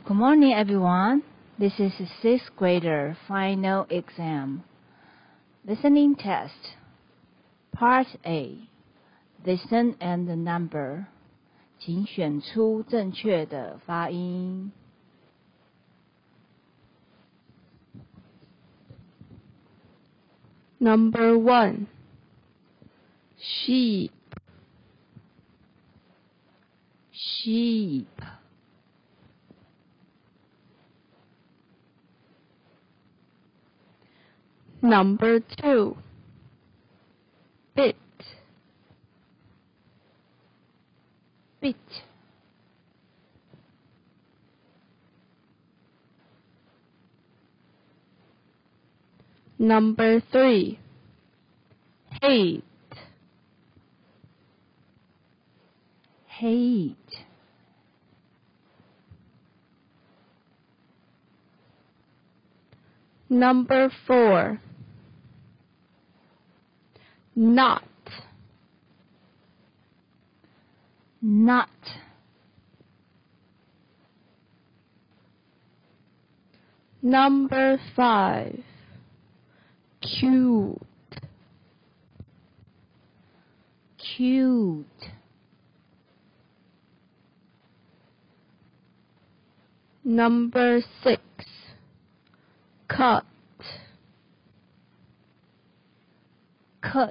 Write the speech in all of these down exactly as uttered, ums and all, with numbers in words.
Good morning, everyone. This is sixth grader final exam. Listening test. Part A. Listen and number. 请选出正确的发音。 Number one. Sheep. Sheep. Number two. Bit. Bit. Number three. Hate. Hate. Number four. Not. Not. Number five. Cute. Cute. Number six. Cut. Cut.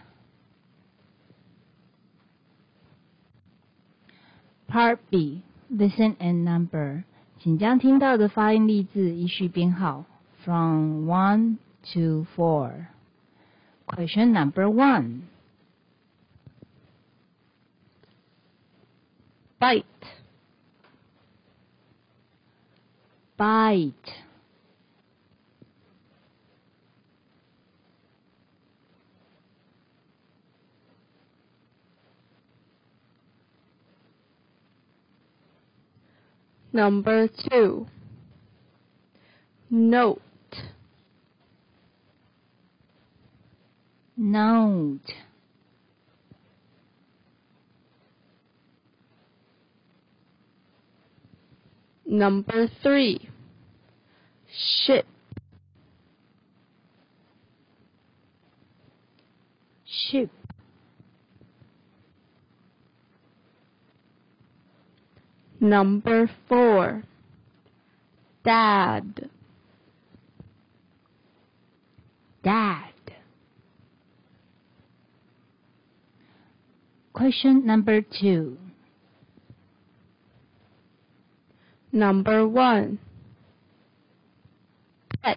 Part B. Listen and number. 请将听到的发音例字依序编号 from one to four. Question number one. Bite. Bite. Number two. Note. Note. Number three. Ship. Ship. Number four. Dad. Dad. Question number two. Number one. Pet.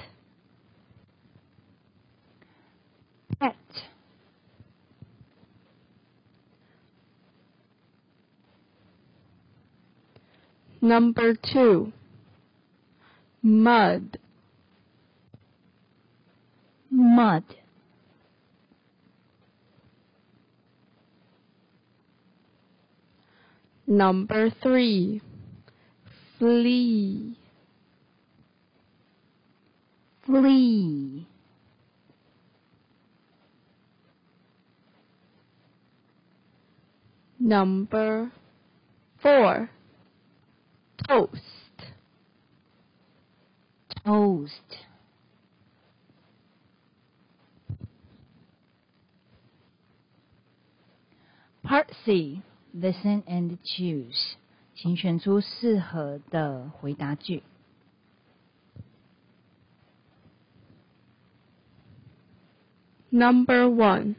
Pet. Number two. Mud. Mud. Number three. Flea. Flea. Number four. Toast. Toast. Part C. Listen and choose. 请选出适合的回答句。 Number one.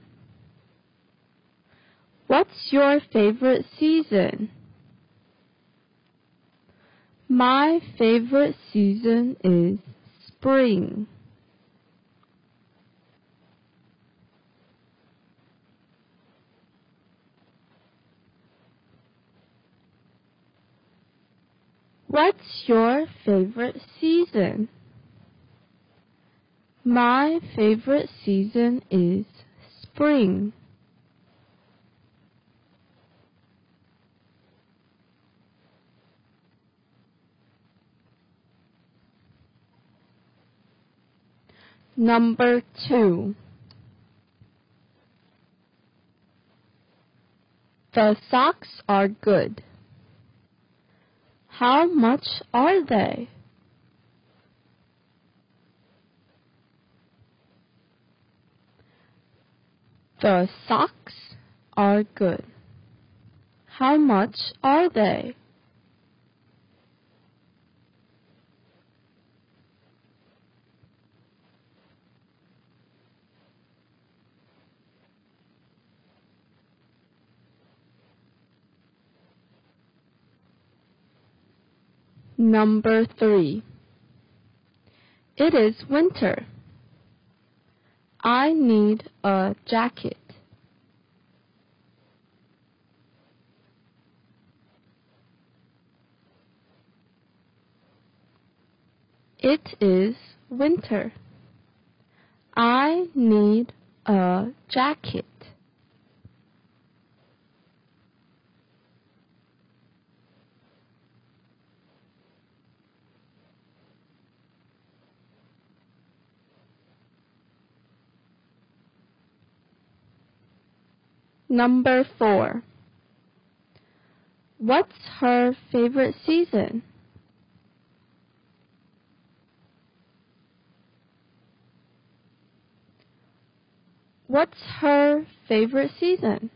What's your favorite season? My favorite season is spring. What's your favorite season? My favorite season is spring. Number two. The socks are good. How much are they? The socks are good. How much are they? Number three. It is winter. I need a jacket. It is winter. I need a jacket. Number four. What's her favorite season? What's her favorite season?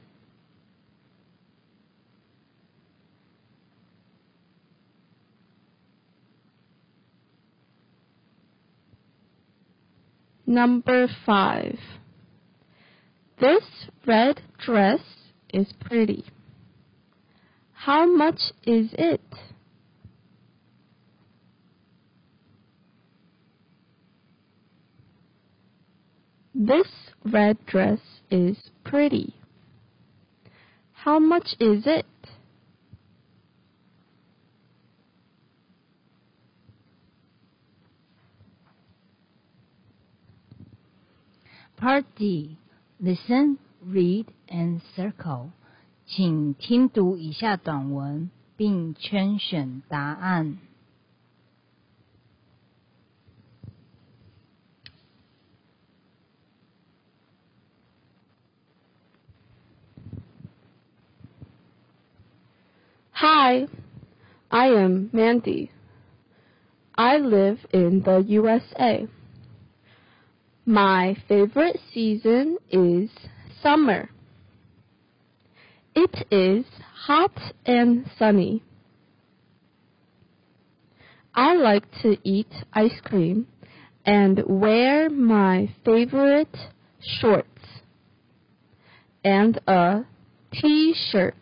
Number five. This red dress is pretty. How much is it? This red dress is pretty. How much is it? Part D. Listen, read, and circle. 请听读以下短文，并圈选答案。 Hi, I am Mandy. I live in the U S A. My favorite season is summer. It is hot and sunny. I like to eat ice cream and wear my favorite shorts and a t-shirt.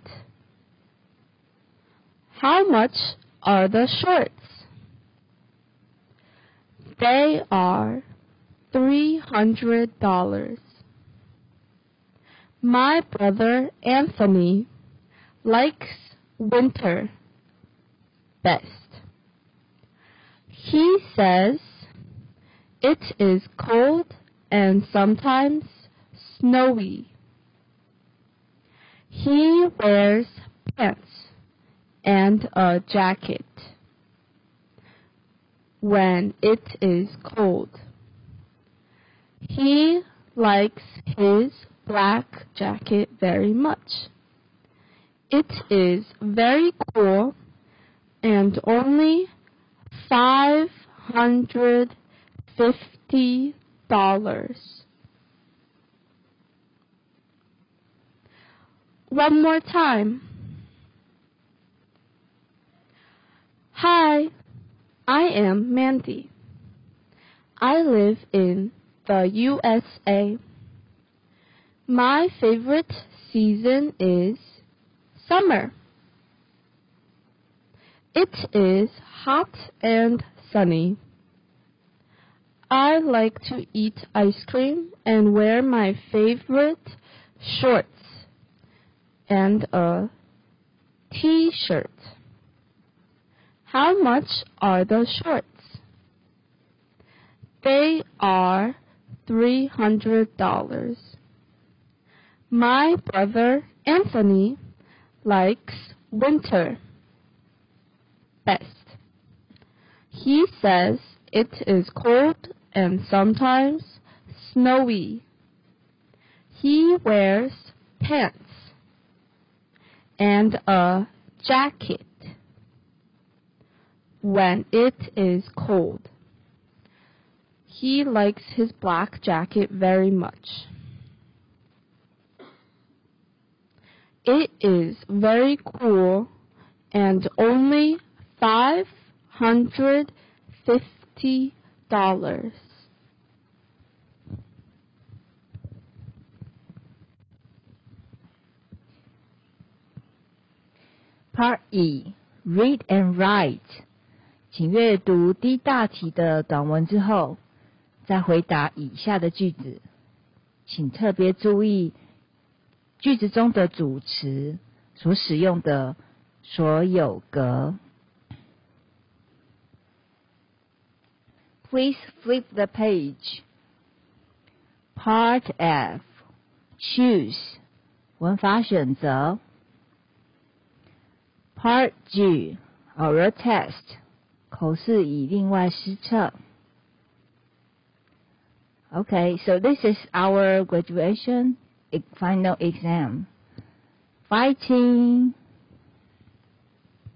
How much are the shorts? They are three hundred dollars. My brother Anthony likes winter best. He says it is cold and sometimes snowy. He wears pants and a jacket when it is cold. He likes his black jacket very much. It is very cool and only five hundred fifty dollars. One more time. Hi, I am Mandy. I live in the U S A. My favorite season is summer. It is hot and sunny. I like to eat ice cream and wear my favorite shorts and a t-shirt. How much are the shorts? They are three hundred dollars. My brother Anthony likes winter best. He says it is cold and sometimes snowy. He wears pants and a jacket when it is cold. He likes his black jacket very much. It is very cool and only five hundred fifty dollars. Part E. Read and write. 请阅读第一大题的短文之后，再回答以下的句子。请特别注意句子中的主词所使用的所有格。Please flip the page. Part F. Choose. 文法选择。Part G. Oral test. 口试以另外施测。Okay, so this is our graduation final exam. Fighting!